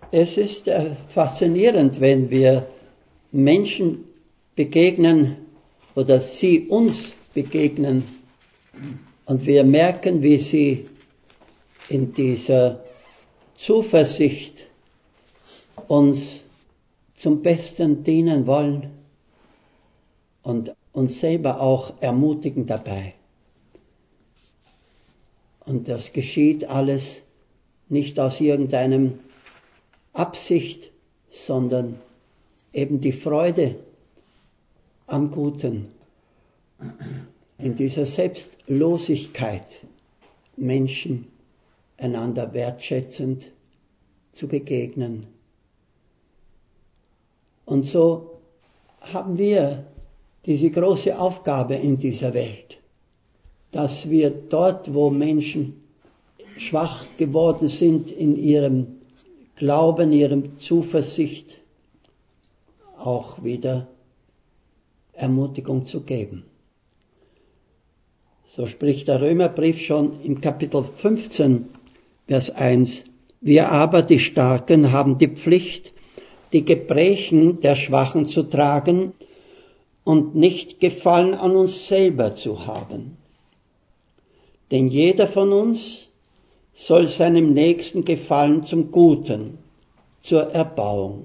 Es ist faszinierend, wenn wir Menschen begegnen oder sie uns begegnen und wir merken, wie sie in dieser Zuversicht uns zum Besten dienen wollen und uns selber auch ermutigen dabei. Und das geschieht alles nicht aus irgendeinem Absicht, sondern eben die Freude am Guten, in dieser Selbstlosigkeit Menschen einander wertschätzend zu begegnen. Und so haben wir diese große Aufgabe in dieser Welt, dass wir dort, wo Menschen schwach geworden sind in ihrem Glauben, ihrem Zuversicht, auch wieder Ermutigung zu geben. So spricht der Römerbrief schon in Kapitel 15, Vers 1. Wir aber, die Starken, haben die Pflicht, die Gebrechen der Schwachen zu tragen und nicht Gefallen an uns selber zu haben. Denn jeder von uns soll seinem Nächsten gefallen zum Guten, zur Erbauung.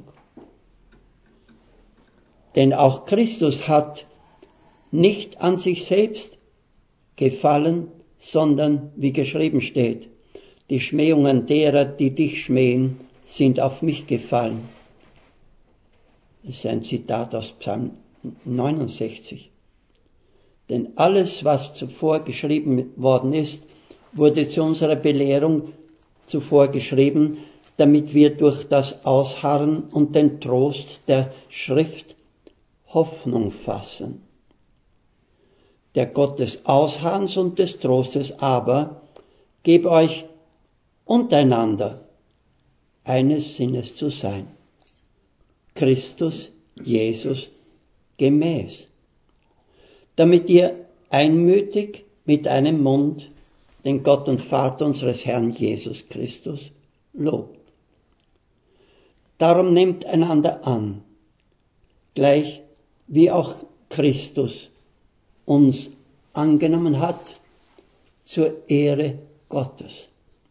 Denn auch Christus hat nicht an sich selbst gefallen, sondern, wie geschrieben steht, die Schmähungen derer, die dich schmähen, sind auf mich gefallen. Das ist ein Zitat aus Psalm 69. Denn alles, was zuvor geschrieben worden ist, wurde zu unserer Belehrung zuvor geschrieben, damit wir durch das Ausharren und den Trost der Schrift Hoffnung fassen. Der Gott des Ausharrens und des Trostes aber gebe euch untereinander eines Sinnes zu sein, Christus Jesus gemäß, damit ihr einmütig mit einem Mund den Gott und Vater unseres Herrn Jesus Christus lobt. Darum nehmt einander an, gleich wie auch Christus uns angenommen hat, zur Ehre Gottes.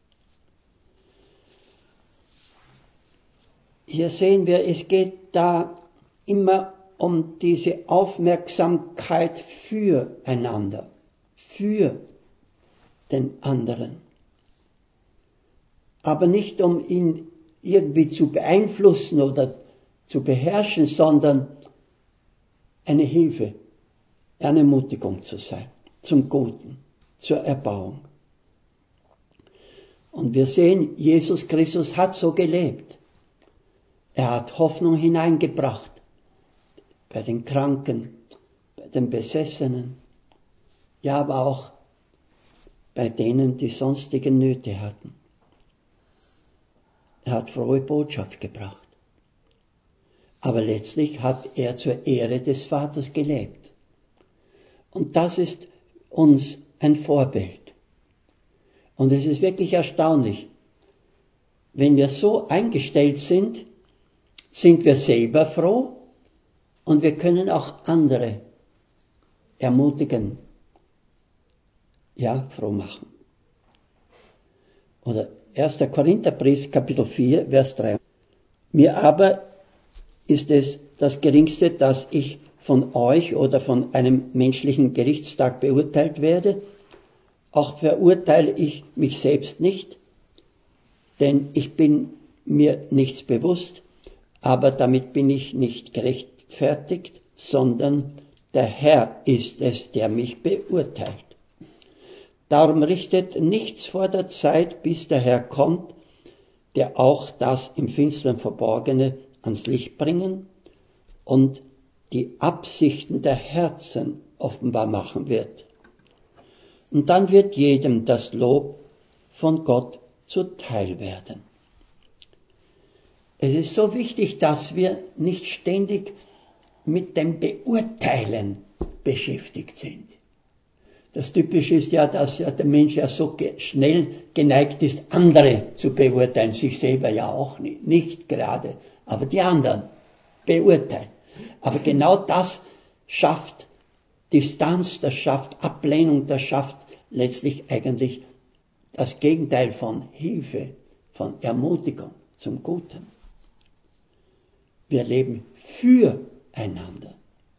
Hier sehen wir, es geht da immer um diese Aufmerksamkeit füreinander, für den anderen. Aber nicht um ihn irgendwie zu beeinflussen oder zu beherrschen, sondern eine Hilfe, eine Ermutigung zu sein, zum Guten, zur Erbauung. Und wir sehen, Jesus Christus hat so gelebt. Er hat Hoffnung hineingebracht bei den Kranken, bei den Besessenen, ja, aber auch bei denen, die sonstige Nöte hatten. Er hat frohe Botschaft gebracht. Aber letztlich hat er zur Ehre des Vaters gelebt. Und das ist uns ein Vorbild. Und es ist wirklich erstaunlich, wenn wir so eingestellt sind, sind wir selber froh und wir können auch andere ermutigen, ja, froh machen. Oder 1. Korintherbrief, Kapitel 4, Vers 3. Mir aber ist es das Geringste, dass ich von euch oder von einem menschlichen Gerichtstag beurteilt werde. Auch verurteile ich mich selbst nicht, denn ich bin mir nichts bewusst, aber damit bin ich nicht gerechtfertigt, sondern der Herr ist es, der mich beurteilt. Darum richtet nichts vor der Zeit, bis der Herr kommt, der auch das im Finstern Verborgene ans Licht bringen und die Absichten der Herzen offenbar machen wird. Und dann wird jedem das Lob von Gott zuteil werden. Es ist so wichtig, dass wir nicht ständig mit dem Beurteilen beschäftigt sind. Das Typische ist ja, dass ja der Mensch ja so schnell geneigt ist, andere zu beurteilen, sich selber ja auch nicht gerade, aber die anderen beurteilen. Aber genau das schafft Distanz, das schafft Ablehnung, das schafft letztlich eigentlich das Gegenteil von Hilfe, von Ermutigung zum Guten. Wir leben füreinander.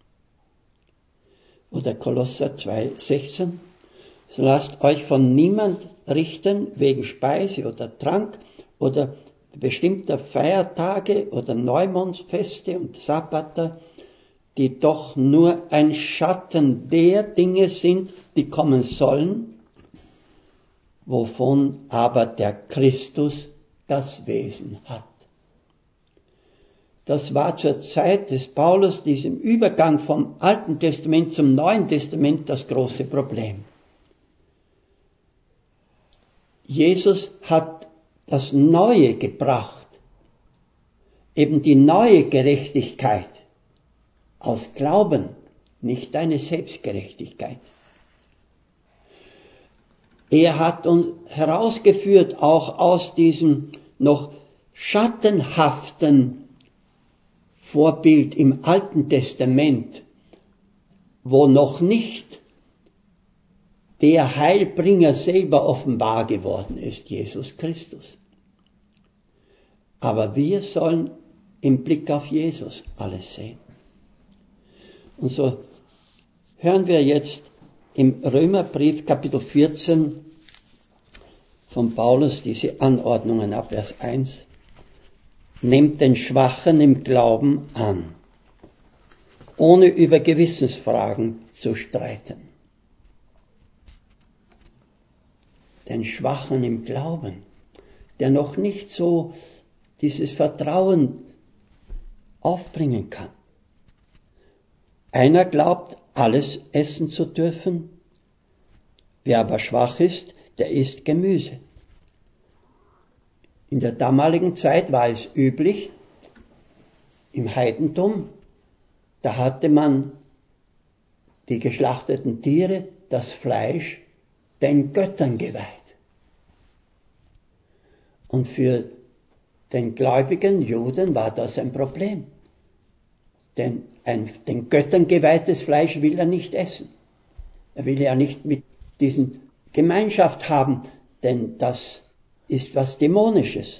Oder Kolosser 2,16. So lasst euch von niemand richten wegen Speise oder Trank oder bestimmter Feiertage oder Neumondsfeste und Sabbate, die doch nur ein Schatten der Dinge sind, die kommen sollen, wovon aber der Christus das Wesen hat. Das war zur Zeit des Paulus, diesem Übergang vom Alten Testament zum Neuen Testament, das große Problem. Jesus hat das Neue gebracht, eben die neue Gerechtigkeit aus Glauben, nicht eine Selbstgerechtigkeit. Er hat uns herausgeführt, auch aus diesem noch schattenhaften Vorbild im Alten Testament, wo noch nicht der Heilbringer selber offenbar geworden ist, Jesus Christus. Aber wir sollen im Blick auf Jesus alles sehen. Und so hören wir jetzt im Römerbrief Kapitel 14 von Paulus diese Anordnungen ab, Vers 1. Nehmt den Schwachen im Glauben an, ohne über Gewissensfragen zu streiten. Den Schwachen im Glauben, der noch nicht so dieses Vertrauen aufbringen kann. Einer glaubt, alles essen zu dürfen, wer aber schwach ist, der isst Gemüse. In der damaligen Zeit war es üblich, im Heidentum, da hatte man die geschlachteten Tiere, das Fleisch, den Göttern geweiht. Und für den gläubigen Juden war das ein Problem. Denn ein den Göttern geweihtes Fleisch will er nicht essen. Er will ja nicht mit diesen Gemeinschaft haben, denn das ist was Dämonisches.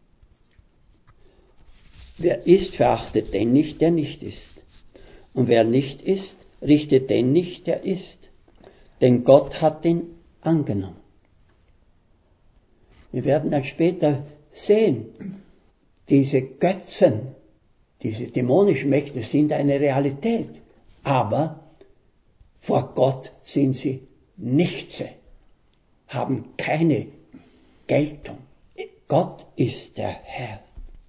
Wer isst, verachtet den nicht, der nicht isst. Und wer nicht isst, richtet den nicht, der isst. Denn Gott hat ihn angenommen. Wir werden dann später sehen, diese Götzen, diese dämonischen Mächte sind eine Realität, aber vor Gott sind sie nichts, haben keine Geltung. Gott ist der Herr.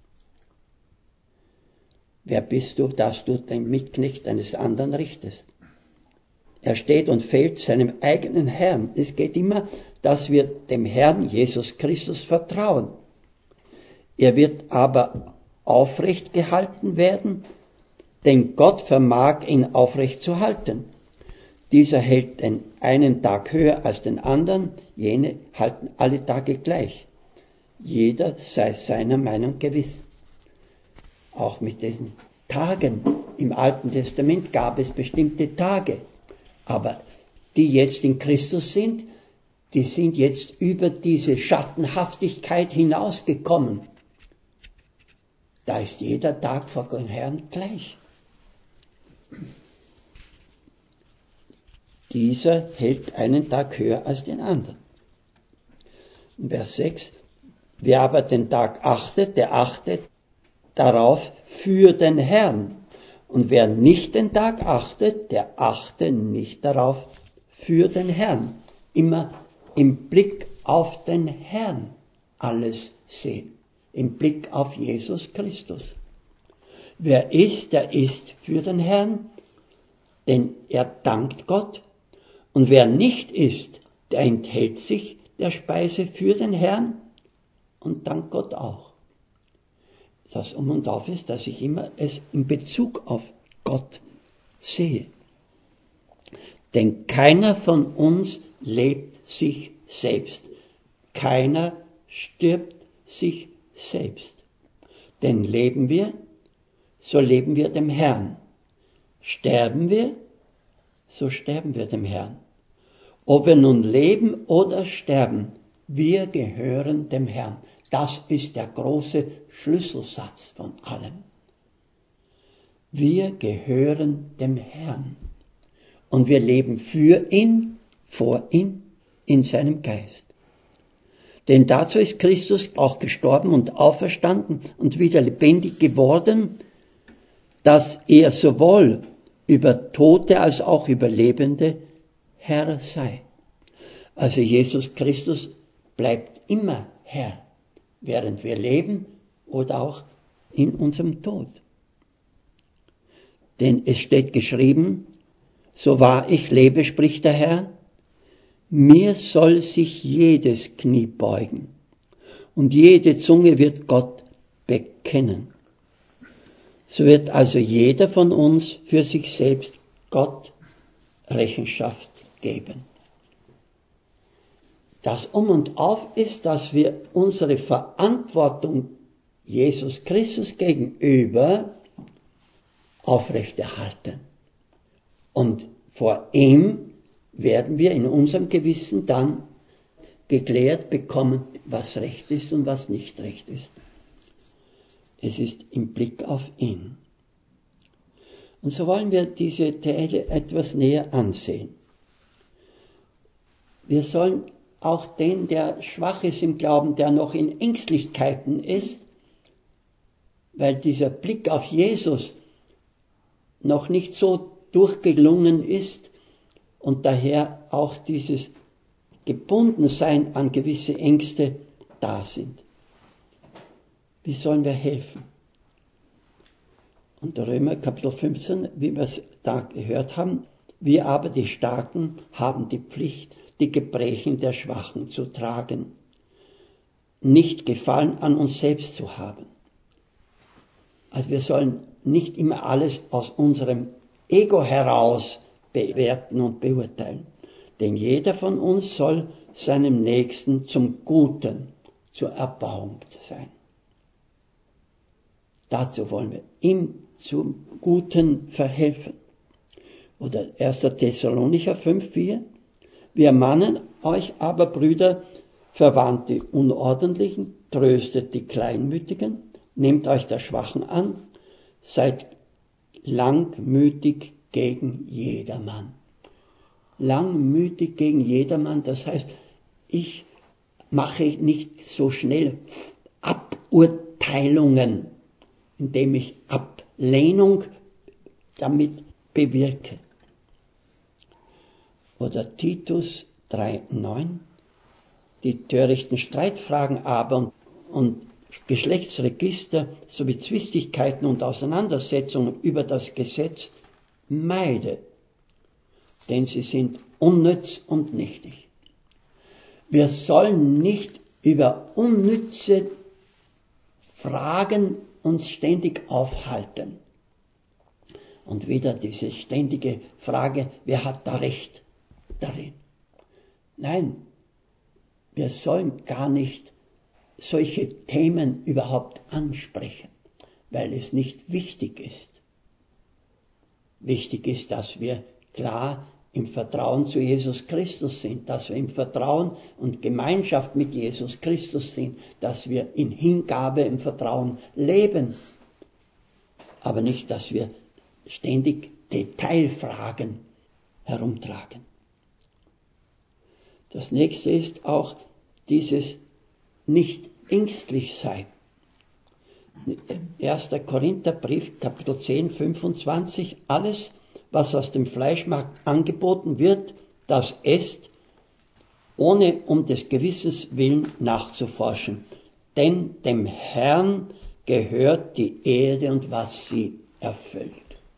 Wer bist du, dass du den Mitknecht eines anderen richtest? Er steht und fällt seinem eigenen Herrn. Es geht immer, dass wir dem Herrn Jesus Christus vertrauen. Er wird aber aufrecht gehalten werden, denn Gott vermag ihn aufrecht zu halten. Dieser hält den einen Tag höher als den anderen, jene halten alle Tage gleich. Jeder sei seiner Meinung gewiss. Auch mit diesen Tagen im Alten Testament gab es bestimmte Tage, aber die jetzt in Christus sind, die sind jetzt über diese Schattenhaftigkeit hinausgekommen. Da ist jeder Tag vor dem Herrn gleich. Dieser hält einen Tag höher als den anderen. Vers 6. Wer aber den Tag achtet, der achtet darauf für den Herrn. Und wer nicht den Tag achtet, der achte nicht darauf für den Herrn. Immer im Blick auf den Herrn alles sehen. Im Blick auf Jesus Christus. Wer isst, der isst für den Herrn, denn er dankt Gott. Und wer nicht isst, der enthält sich der Speise für den Herrn und dankt Gott auch. Das Um und Auf ist, dass ich immer es in Bezug auf Gott sehe. Denn keiner von uns lebt sich selbst. Keiner stirbt sich selbst. Denn leben wir, so leben wir dem Herrn. Sterben wir, so sterben wir dem Herrn. Ob wir nun leben oder sterben, wir gehören dem Herrn. Das ist der große Schlüsselsatz von allem. Wir gehören dem Herrn. Und wir leben für ihn, vor ihm, in seinem Geist. Denn dazu ist Christus auch gestorben und auferstanden und wieder lebendig geworden, dass er sowohl über Tote als auch über Lebende Herr sei. Also Jesus Christus bleibt immer Herr, während wir leben oder auch in unserem Tod. Denn es steht geschrieben, so wahr ich lebe, spricht der Herr, mir soll sich jedes Knie beugen und jede Zunge wird Gott bekennen. So wird also jeder von uns für sich selbst Gott Rechenschaft geben. Das Um und Auf ist, dass wir unsere Verantwortung Jesus Christus gegenüber aufrechterhalten. Und vor ihm werden wir in unserem Gewissen dann geklärt bekommen, was recht ist und was nicht recht ist. Es ist im Blick auf ihn. Und so wollen wir diese Teile etwas näher ansehen. Wir sollen auch den, der schwach ist im Glauben, der noch in Ängstlichkeiten ist, weil dieser Blick auf Jesus noch nicht so durchgelungen ist und daher auch dieses Gebundensein an gewisse Ängste da sind. Wie sollen wir helfen? Und Römer Kapitel 15, wie wir es da gehört haben, wir aber die Starken haben die Pflicht, die Gebrechen der Schwachen zu tragen, nicht Gefallen an uns selbst zu haben. Also wir sollen nicht immer alles aus unserem Ego heraus bewerten und beurteilen. Denn jeder von uns soll seinem Nächsten zum Guten, zur Erbauung sein. Dazu wollen wir ihm zum Guten verhelfen. Oder 1. Thessalonicher 5,4. Wir mahnen euch aber, Brüder, verwarnt die Unordentlichen, tröstet die Kleinmütigen, nehmt euch der Schwachen an, seid langmütig gegen jedermann. Langmütig gegen jedermann, das heißt, ich mache nicht so schnell Aburteilungen, indem ich Ablehnung damit bewirke. Oder Titus 3,9. Die törichten Streitfragen aber und Geschlechtsregister sowie Zwistigkeiten und Auseinandersetzungen über das Gesetz meide, denn sie sind unnütz und nichtig. Wir sollen nicht über unnütze Fragen uns ständig aufhalten. Und wieder diese ständige Frage, wer hat da Recht darin? Nein, wir sollen gar nicht solche Themen überhaupt ansprechen, weil es nicht wichtig ist. Wichtig ist, dass wir klar im Vertrauen zu Jesus Christus sind, dass wir im Vertrauen und Gemeinschaft mit Jesus Christus sind, dass wir in Hingabe, im Vertrauen leben. Aber nicht, dass wir ständig Detailfragen herumtragen. Das nächste ist auch dieses nicht ängstlich sein. 1. Korintherbrief, Kapitel 10, 25, alles, was aus dem Fleischmarkt angeboten wird, das esst, ohne um des Gewissens willen nachzuforschen. Denn dem Herrn gehört die Erde und was sie erfüllt.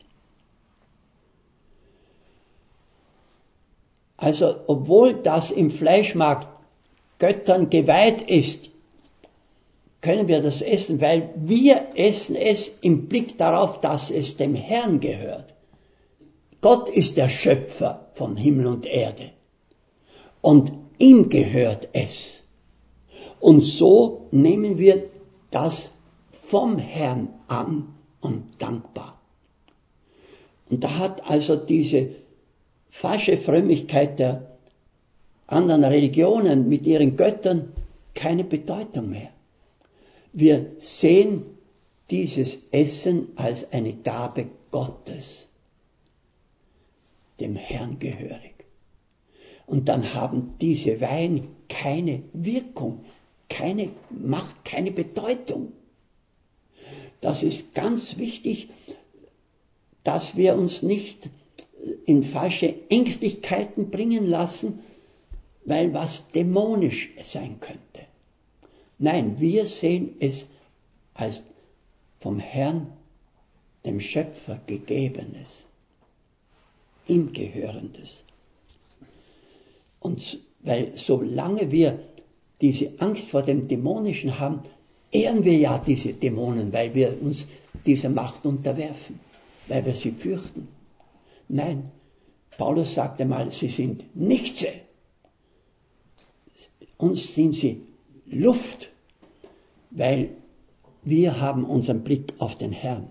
Also, obwohl das im Fleischmarkt Göttern geweiht ist, können wir das essen, weil wir essen es im Blick darauf, dass es dem Herrn gehört. Gott ist der Schöpfer von Himmel und Erde. Und ihm gehört es. Und so nehmen wir das vom Herrn an und dankbar. Und da hat also diese falsche Frömmigkeit der anderen Religionen mit ihren Göttern keine Bedeutung mehr. Wir sehen dieses Essen als eine Gabe Gottes, dem Herrn gehörig. Und dann haben diese Weine keine Wirkung, keine Macht, keine Bedeutung. Das ist ganz wichtig, dass wir uns nicht in falsche Ängstlichkeiten bringen lassen, weil was dämonisch sein könnte. Nein, wir sehen es als vom Herrn, dem Schöpfer, gegebenes, ihm gehörendes. Und weil solange wir diese Angst vor dem Dämonischen haben, ehren wir ja diese Dämonen, weil wir uns dieser Macht unterwerfen, weil wir sie fürchten. Nein, Paulus sagte mal, sie sind nichts. Uns sind sie Luft, weil wir haben unseren Blick auf den Herrn.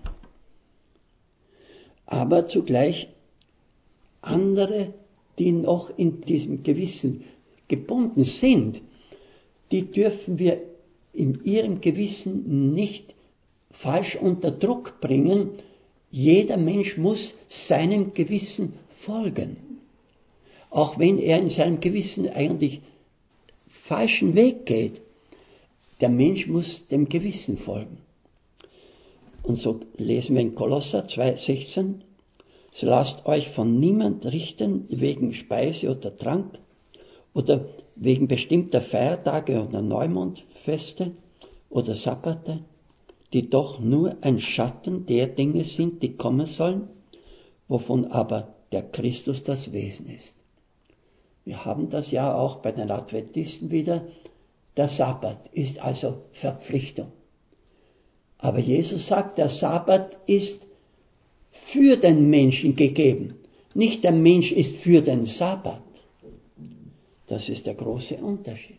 Aber zugleich andere, die noch in diesem Gewissen gebunden sind, die dürfen wir in ihrem Gewissen nicht falsch unter Druck bringen. Jeder Mensch muss seinem Gewissen folgen. Auch wenn er in seinem Gewissen eigentlich falschen Weg geht. Der Mensch muss dem Gewissen folgen. Und so lesen wir in Kolosser 2,16, so lasst euch von niemand richten wegen Speise oder Trank oder wegen bestimmter Feiertage oder Neumondfeste oder Sabbate, die doch nur ein Schatten der Dinge sind, die kommen sollen, wovon aber der Christus das Wesen ist. Wir haben das ja auch bei den Adventisten wieder. Der Sabbat ist also Verpflichtung. Aber Jesus sagt, der Sabbat ist für den Menschen gegeben. Nicht der Mensch ist für den Sabbat. Das ist der große Unterschied.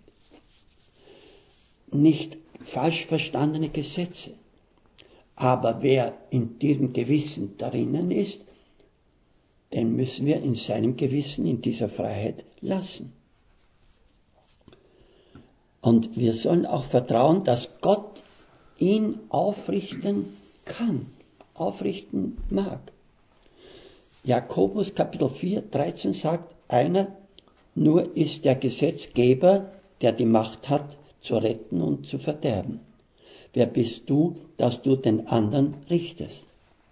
Nicht falsch verstandene Gesetze. Aber wer in diesem Gewissen drinnen ist, den müssen wir in seinem Gewissen, in dieser Freiheit lassen. Und wir sollen auch vertrauen, dass Gott ihn aufrichten kann, aufrichten mag. Jakobus Kapitel 4, 13 sagt, einer nur ist der Gesetzgeber, der die Macht hat, zu retten und zu verderben. Wer bist du, dass du den anderen richtest?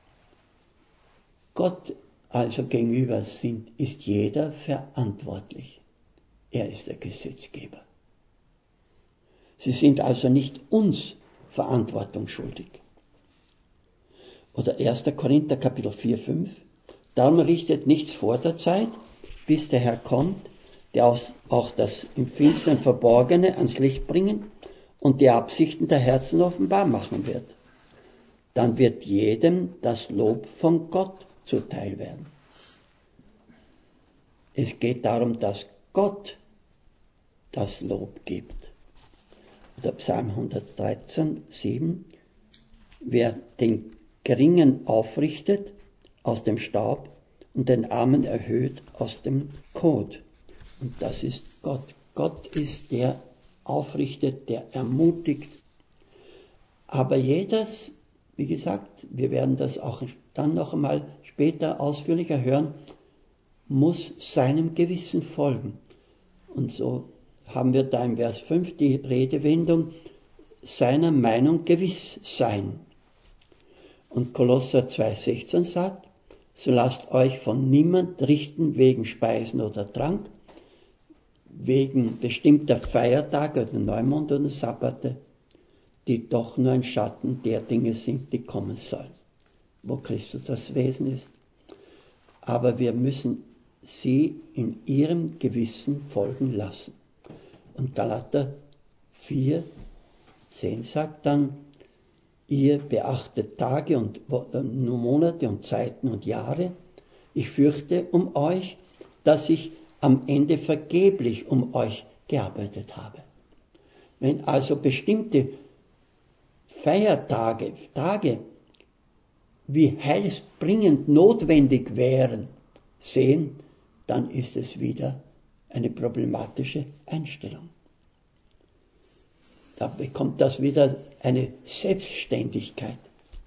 Gott also gegenüber ist jeder verantwortlich. Er ist der Gesetzgeber. Sie sind also nicht uns Verantwortung schuldig. Oder 1. Korinther Kapitel 4, 5. Darum richtet nichts vor der Zeit, bis der Herr kommt, der auch das im Finstern Verborgene ans Licht bringen und die Absichten der Herzen offenbar machen wird. Dann wird jedem das Lob von Gott zuteil werden. Es geht darum, dass Gott das Lob gibt. Oder Psalm 113, 7. Wer den Geringen aufrichtet aus dem Staub und den Armen erhöht aus dem Kot. Und das ist Gott. Gott ist der aufrichtet, der ermutigt. Aber jedes, wie gesagt, wir werden das auch dann noch einmal später ausführlicher hören, muss seinem Gewissen folgen. Und so haben wir da im Vers 5 die Redewendung, seiner Meinung gewiss sein. Und Kolosser 2,16 sagt, so lasst euch von niemand richten wegen Speisen oder Trank, wegen bestimmter Feiertage oder Neumond oder Sabbate, die doch nur ein Schatten der Dinge sind, die kommen sollen, wo Christus das Wesen ist. Aber wir müssen sie in ihrem Gewissen folgen lassen. Und Galater 4, 10 sagt dann, ihr beachtet Tage und Monate und Zeiten und Jahre, Ich fürchte um euch, dass ich am Ende vergeblich um euch gearbeitet habe. Wenn also bestimmte Feiertage, Tage wie heilsbringend notwendig wären, sehen, dann ist es wieder eine problematische Einstellung. Da bekommt das wieder eine Selbstständigkeit.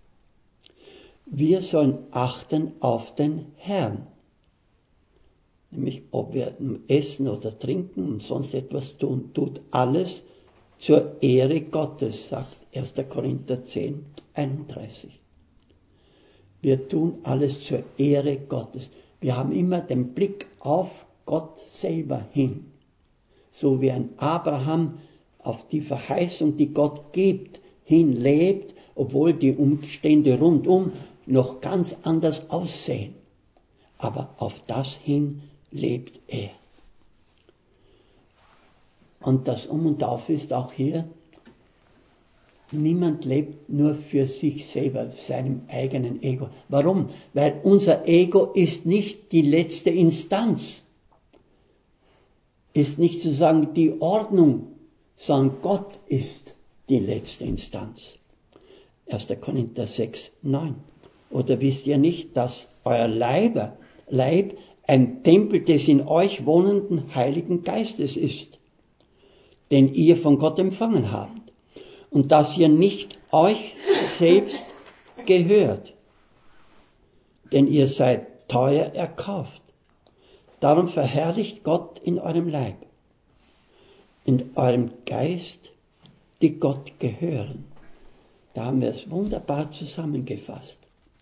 Wir sollen achten auf den Herrn. Nämlich, ob wir essen oder trinken und sonst etwas tun, tut alles zur Ehre Gottes, sagt 1. Korinther 10, 31. Wir tun alles zur Ehre Gottes. Wir haben immer den Blick auf Gott selber hin. So wie ein Abraham auf die Verheißung, die Gott gibt, hinlebt, obwohl die Umstände rundum noch ganz anders aussehen. Aber auf das hin lebt er. Und das Um und Auf ist auch hier, niemand lebt nur für sich selber, seinem eigenen Ego. Warum? Weil unser Ego ist nicht die letzte Instanz. Ist nicht sozusagen die Ordnung, sondern Gott ist die letzte Instanz. 1. Korinther 6, 9. Oder wisst ihr nicht, dass euer Leib ein Tempel des in euch wohnenden Heiligen Geistes ist, den ihr von Gott empfangen habt, und dass ihr nicht euch selbst gehört, denn ihr seid teuer erkauft. Darum verherrlicht Gott in eurem Leib, in eurem Geist, die Gott gehören. Da haben wir es wunderbar zusammengefasst.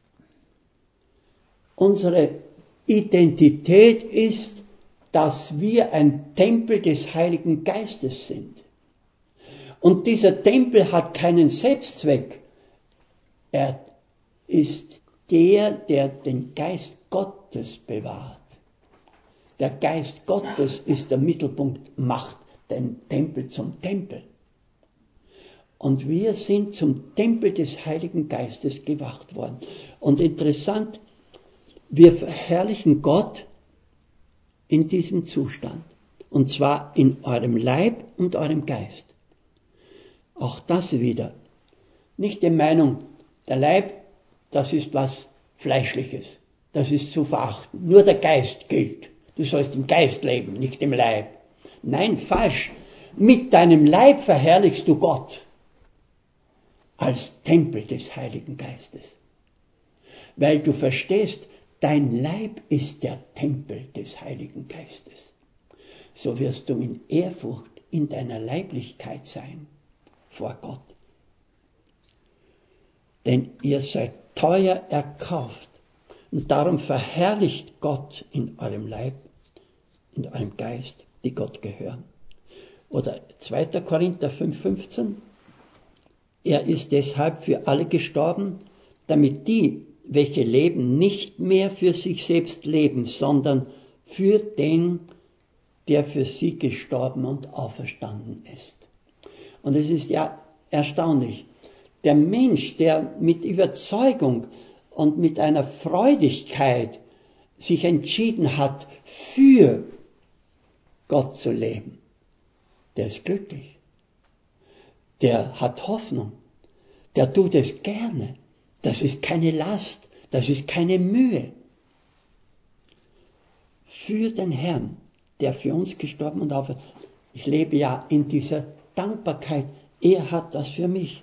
Unsere Identität ist, dass wir ein Tempel des Heiligen Geistes sind. Und dieser Tempel hat keinen Selbstzweck. Er ist der den Geist Gottes bewahrt. Der Geist Gottes ist der Mittelpunkt, macht den Tempel zum Tempel. Und wir sind zum Tempel des Heiligen Geistes gemacht worden. Und interessant, wir verherrlichen Gott in diesem Zustand. Und zwar in eurem Leib und eurem Geist. Auch das wieder. Nicht die Meinung, der Leib, das ist was Fleischliches. Das ist zu verachten. Nur der Geist gilt. Du sollst im Geist leben, nicht im Leib. Nein, falsch. Mit deinem Leib verherrlichst du Gott als Tempel des Heiligen Geistes. Weil du verstehst, dein Leib ist der Tempel des Heiligen Geistes. So wirst du in Ehrfurcht in deiner Leiblichkeit sein vor Gott. Denn ihr seid teuer erkauft und darum verherrlicht Gott in eurem Leib, in eurem Geist, die Gott gehören. Oder 2. Korinther 5,15. Er ist deshalb für alle gestorben, damit die, welche leben, nicht mehr für sich selbst leben, sondern für den, der für sie gestorben und auferstanden ist. Und es ist ja erstaunlich. Der Mensch, der mit Überzeugung und mit einer Freudigkeit sich entschieden hat, für Gott zu leben, der ist glücklich. Der hat Hoffnung. Der tut es gerne. Das ist keine Last. Das ist keine Mühe. Für den Herrn, der für uns gestorben und auferstanden ist. Ich lebe ja in dieser Dankbarkeit. Er hat das für mich.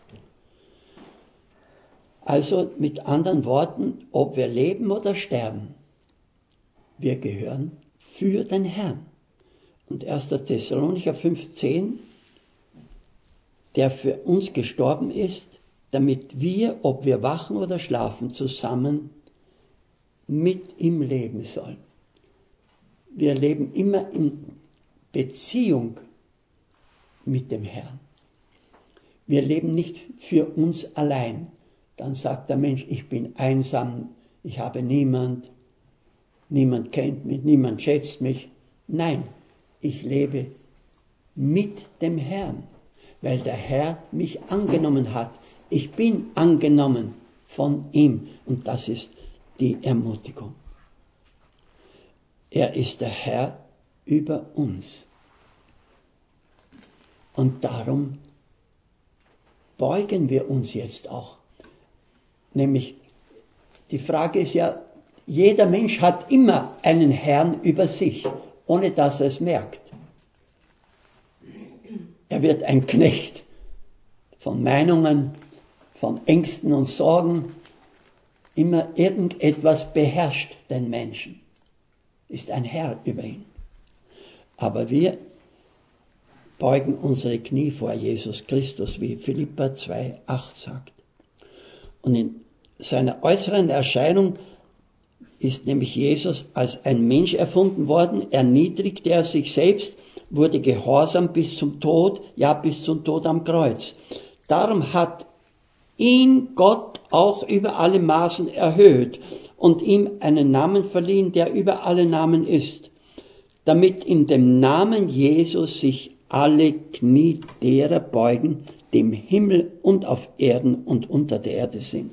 Also mit anderen Worten, ob wir leben oder sterben, wir gehören für den Herrn. Und 1. Thessalonicher 5,10, der für uns gestorben ist, damit wir, ob wir wachen oder schlafen, zusammen mit ihm leben sollen. Wir leben immer in Beziehung mit dem Herrn. Wir leben nicht für uns allein. Dann sagt der Mensch, ich bin einsam, ich habe niemand kennt mich, niemand schätzt mich. Nein, ich lebe mit dem Herrn, weil der Herr mich angenommen hat. Ich bin angenommen von ihm und das ist die Ermutigung. Er ist der Herr über uns. Und darum beugen wir uns jetzt auch. Nämlich, die Frage ist ja, jeder Mensch hat immer einen Herrn über sich, ohne dass er es merkt. Er wird ein Knecht von Meinungen, von Ängsten und Sorgen. Immer irgendetwas beherrscht den Menschen, ist ein Herr über ihn. Aber wir beugen unsere Knie vor Jesus Christus, wie Philipper 2,8 sagt. Und in seiner äußeren Erscheinung ist nämlich Jesus als ein Mensch erfunden worden, erniedrigte er sich selbst, wurde gehorsam bis zum Tod, ja bis zum Tod am Kreuz. Darum hat ihn Gott auch über alle Maßen erhöht und ihm einen Namen verliehen, der über alle Namen ist, damit in dem Namen Jesus sich alle Knie derer beugen, die im Himmel und auf Erden und unter der Erde sind.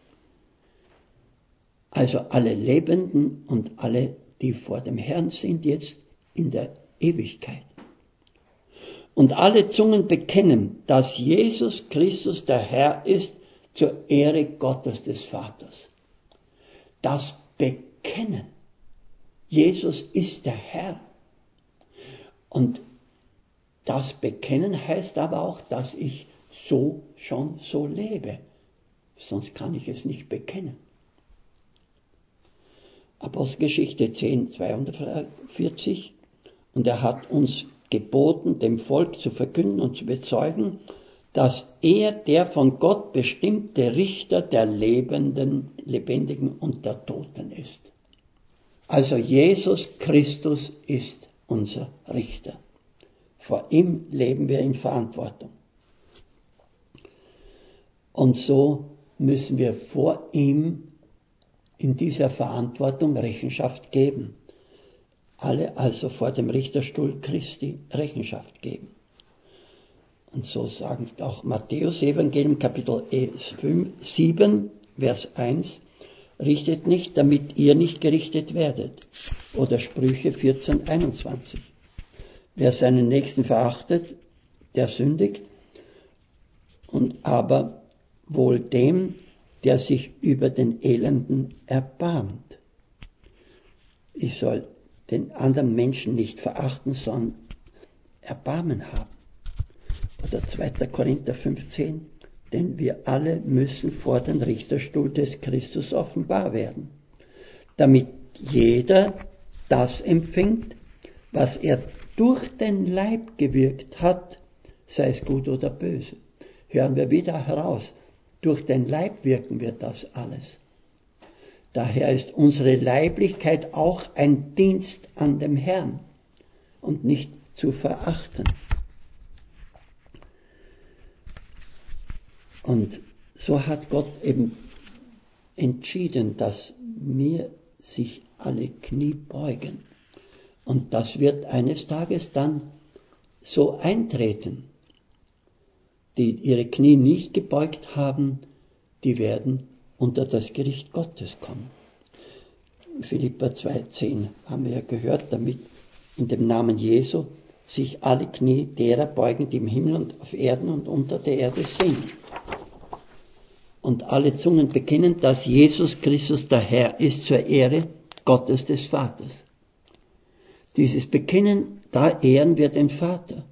Also alle Lebenden und alle, die vor dem Herrn sind, jetzt in der Ewigkeit. Und alle Zungen bekennen, dass Jesus Christus der Herr ist, zur Ehre Gottes des Vaters. Das Bekennen. Jesus ist der Herr. Und das Bekennen heißt aber auch, dass ich schon so lebe. Sonst kann ich es nicht bekennen. Apostelgeschichte 10,42. Und er hat uns geboten, dem Volk zu verkünden und zu bezeugen, dass er der von Gott bestimmte Richter der Lebendigen und der Toten ist. Also Jesus Christus ist unser Richter. Vor ihm leben wir in Verantwortung. Und so müssen wir vor ihm in dieser Verantwortung Rechenschaft geben. Alle also vor dem Richterstuhl Christi Rechenschaft geben. Und so sagt auch Matthäus Evangelium Kapitel 7, Vers 1, richtet nicht, damit ihr nicht gerichtet werdet. Oder Sprüche 14, 21. Wer seinen Nächsten verachtet, der sündigt, und aber wohl dem, der sich über den Elenden erbarmt. Ich soll den anderen Menschen nicht verachten, sondern Erbarmen haben. Oder 2. Korinther 15, denn wir alle müssen vor den Richterstuhl des Christus offenbar werden, damit jeder das empfängt, was er durch den Leib gewirkt hat, sei es gut oder böse. Hören wir wieder heraus, durch den Leib wirken wir das alles. Daher ist unsere Leiblichkeit auch ein Dienst an dem Herrn und nicht zu verachten. Und so hat Gott eben entschieden, dass mir sich alle Knie beugen. Und das wird eines Tages dann so eintreten. Die ihre Knie nicht gebeugt haben, die werden unter das Gericht Gottes kommen. Philipper 2,10 haben wir ja gehört, damit in dem Namen Jesu sich alle Knie derer beugen, die im Himmel und auf Erden und unter der Erde sind. Und alle Zungen bekennen, dass Jesus Christus der Herr ist zur Ehre Gottes des Vaters. Dieses Bekennen, da ehren wir den Vater.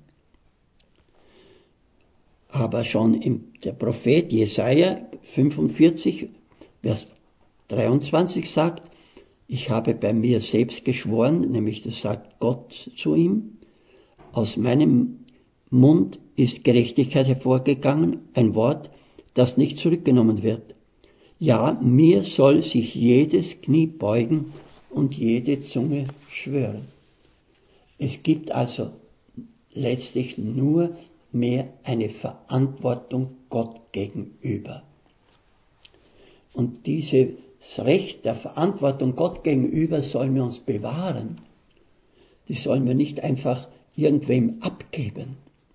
Aber schon der Prophet Jesaja 45, Vers 23 sagt, ich habe bei mir selbst geschworen, nämlich das sagt Gott zu ihm, aus meinem Mund ist Gerechtigkeit hervorgegangen, ein Wort, das nicht zurückgenommen wird. Ja, mir soll sich jedes Knie beugen und jede Zunge schwören. Es gibt also letztlich nur mehr eine Verantwortung Gott gegenüber. Und dieses Recht der Verantwortung Gott gegenüber sollen wir uns bewahren. Die sollen wir nicht einfach irgendwem abgeben.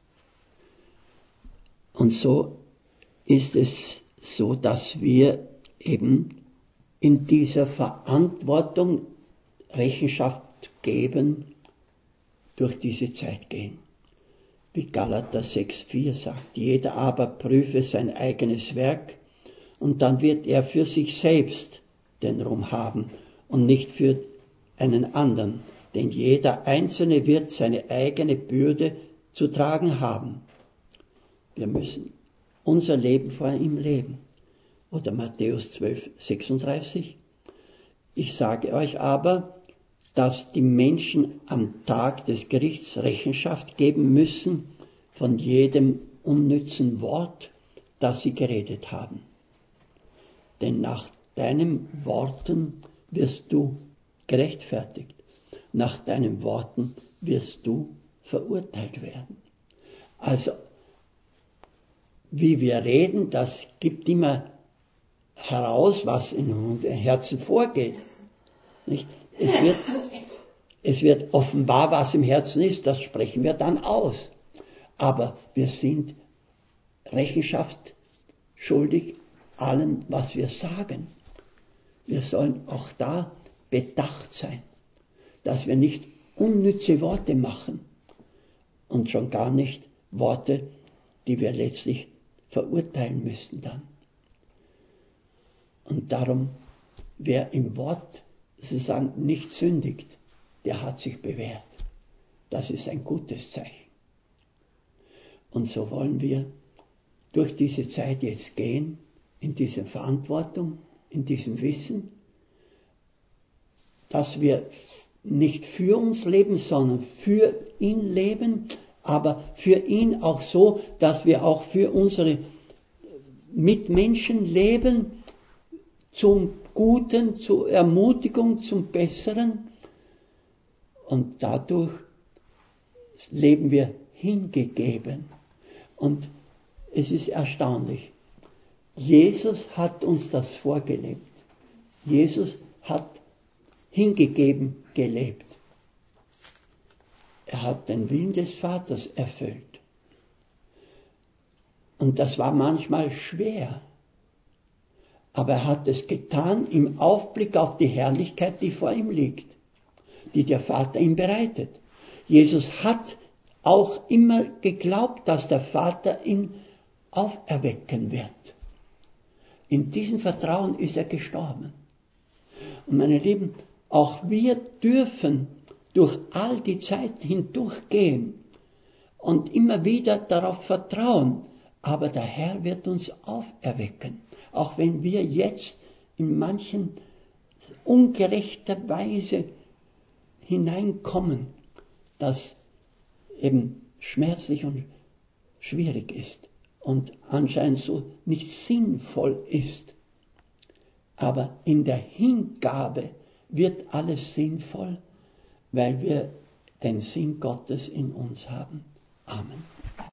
Und so ist es so, dass wir eben in dieser Verantwortung Rechenschaft Gott geben, durch diese Zeit gehen. Wie Galater 6,4 sagt, jeder aber prüfe sein eigenes Werk und dann wird er für sich selbst den Ruhm haben und nicht für einen anderen, denn jeder Einzelne wird seine eigene Bürde zu tragen haben. Wir müssen unser Leben vor ihm leben. Oder Matthäus 12,36. Ich sage euch aber, dass die Menschen am Tag des Gerichts Rechenschaft geben müssen von jedem unnützen Wort, das sie geredet haben. Denn nach deinen Worten wirst du gerechtfertigt, nach deinen Worten wirst du verurteilt werden. Also, wie wir reden, das gibt immer heraus, was in unserem Herzen vorgeht. Nicht? Es wird offenbar, was im Herzen ist, das sprechen wir dann aus. Aber wir sind Rechenschaft schuldig allem, was wir sagen. Wir sollen auch da bedacht sein, dass wir nicht unnütze Worte machen und schon gar nicht Worte, die wir letztlich verurteilen müssen dann. Und darum, wer im Wort sozusagen nicht sündigt, der hat sich bewährt. Das ist ein gutes Zeichen. Und so wollen wir durch diese Zeit jetzt gehen, in dieser Verantwortung, in diesem Wissen, dass wir nicht für uns leben, sondern für ihn leben, aber für ihn auch so, dass wir auch für unsere Mitmenschen leben, zum Guten, zur Ermutigung, zum Besseren. Und dadurch leben wir hingegeben. Und es ist erstaunlich. Jesus hat uns das vorgelebt. Jesus hat hingegeben gelebt. Er hat den Willen des Vaters erfüllt. Und das war manchmal schwer. Aber er hat es getan im Aufblick auf die Herrlichkeit, die vor ihm liegt, die der Vater ihm bereitet. Jesus hat auch immer geglaubt, dass der Vater ihn auferwecken wird. In diesem Vertrauen ist er gestorben. Und meine Lieben, auch wir dürfen durch all die Zeit hindurchgehen und immer wieder darauf vertrauen, aber der Herr wird uns auferwecken. Auch wenn wir jetzt in manchen ungerechter Weise hineinkommen, das eben schmerzlich und schwierig ist und anscheinend so nicht sinnvoll ist. Aber in der Hingabe wird alles sinnvoll, weil wir den Sinn Gottes in uns haben. Amen.